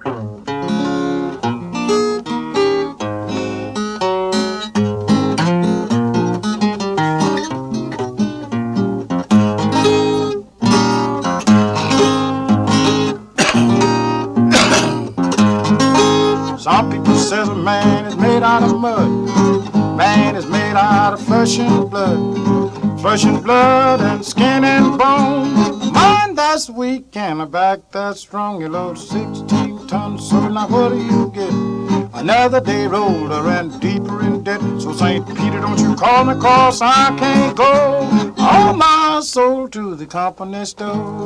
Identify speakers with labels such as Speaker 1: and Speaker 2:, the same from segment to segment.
Speaker 1: Some people says a man is made out of mud. Man is made out of flesh and blood and skin and bone. Mind that's weak and a back that's strong. You load 16 tons, so now what do you get? Another day older and deeper in debt. So St. Peter, don't you call me, 'cause I can't go all my soul to the company store.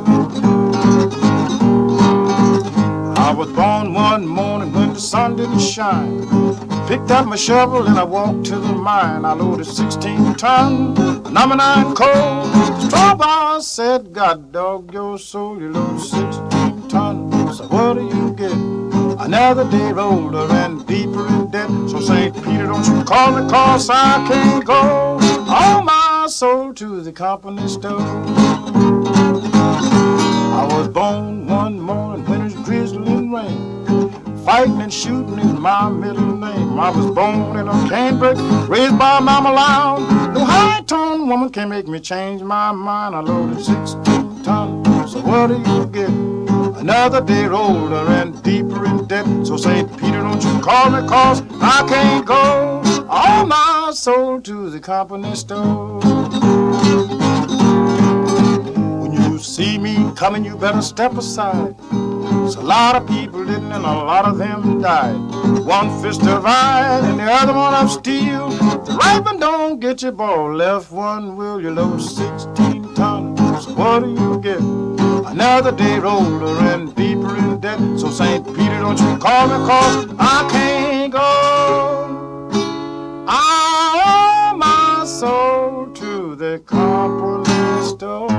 Speaker 1: I was born one morning when the sun didn't shine. Picked up my shovel and I walked to the mine. I loaded 16 tons, number 9 coal. Straw boss said, God dog your soul, you load 16 tons. So what do you get? Another day older and deeper in debt. So St. Peter, don't you call me, 'cause I can't go all my soul to the company store. I was born one morning when it's drizzling rain. Fighting and shooting is my middle name. I was born in a canebrake, raised by Mama Loud. No high-toned woman can make me change my mind. I loaded 16 tons, so what do you get? Another day older and deeper in debt. So St. Peter, don't you call me, 'cause I can't go all my soul to the company store. When you see me coming, you better step aside. So a lot of people didn't and a lot of them died. One fist of iron and the other one of steel. The right one don't get your ball, left one will. You load 16 tons, so what do you get? Another day older and deeper in debt. So St. Peter, don't you call me, 'cause I can't go all my soul to the company store.